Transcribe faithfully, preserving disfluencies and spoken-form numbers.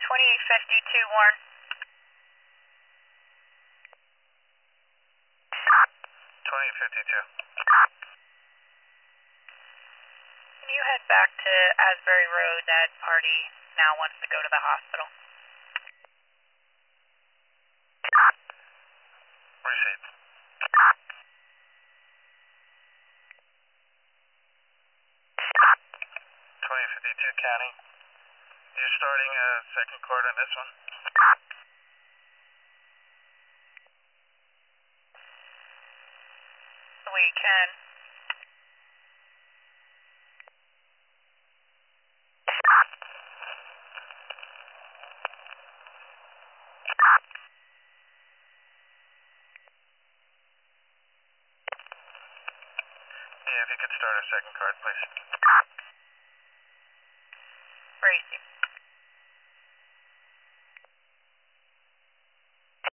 twenty-eight fifty-two, Warren. twenty-eight fifty-two. Can you head back to Asbury Road? That party now wants to go to the hospital. Receipt. twenty-eight fifty-two, County. You're starting a second court on this one? We can. Yeah, if you could start a second card, please. Bracing.